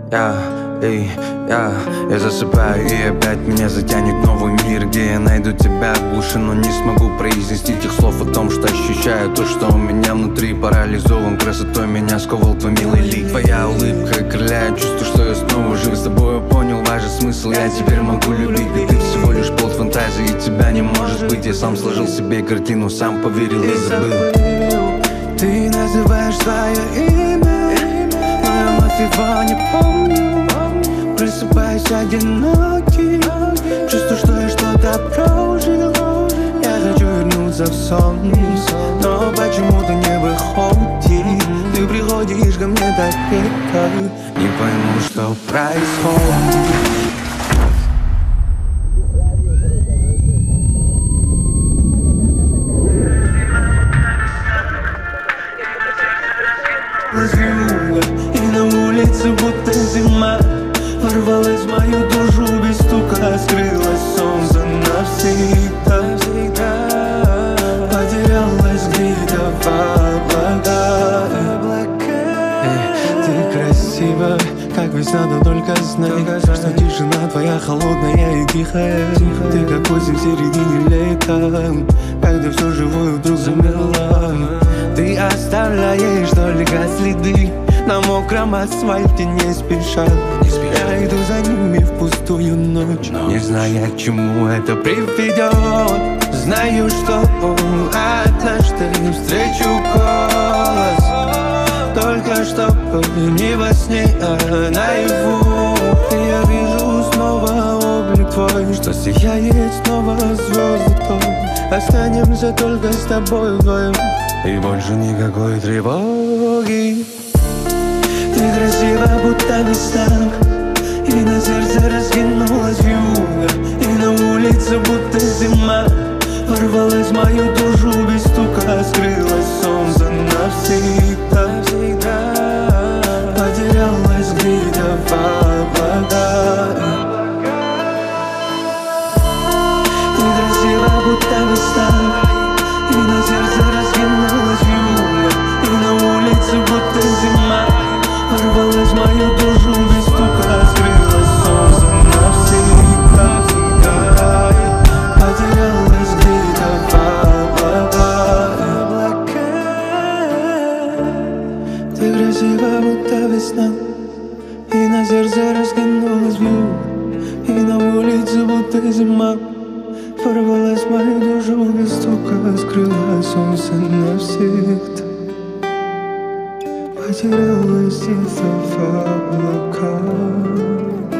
Я, эй, я засыпаю, и опять меня затянет в новый мир, где я найду тебя в глуши, но не смогу произнести тех слов о том, что ощущаю. То, что у меня внутри парализован красотой, меня сковал твой милый лик. Твоя улыбка окрыляет чувство, что я снова жив. С тобой понял важный смысл, я теперь могу любить. И ты всего лишь плод фантазии, и тебя не может быть. Я сам сложил себе картину, сам поверил и забыл. Ты называешь свое имя, но я вновь его не помню. Просыпаюсь одинокий, чувствую, что я что-то прожил. Я хочу вернуться в сон, но почему-то не выходит. Ты приходишь ко мне так редко, не пойму, что происходит. И на улице будто зима ворвалась в мою душу без стука, скрылось солнце навсегда. Потерялась где-то в облаках. Ты красива, как весна, да только знай, что тишина твоя холодная и тихая. Ты как осень в середине лета, когда все живое вдруг замерло. Ты оставляешь только следы на мокром асфальте не спеша. Я иду за ними в пустую ночь, не зная, к чему это приведет. Знаю, что однажды встречу голос, только чтобы не во сне, а наяву. И я вижу снова облик твой, что сияет снова звезды той. Останемся только с тобой вдвоем, и больше никакой тревоги. Ты красива, будто весна, и на сердце раскинулась вьюга. И на улице будто зима ворвалась в мою душу без стука, скрылось солнце навсегда. Потерялась где-то в облаках. Ты красива, будто весна, и на сердце раскинулась вьюга. И на улице будто зима ворвалась в мою душу без стука, скрылось солнце навсегда. Потерялась где-то в облаках. Ты красива, будто весна, и на сердце раскинулась вьюга. И на улице будто зима ворвалась в мою душу без стука, скрылось солнце навсегда. Потерялась где-то в облаках.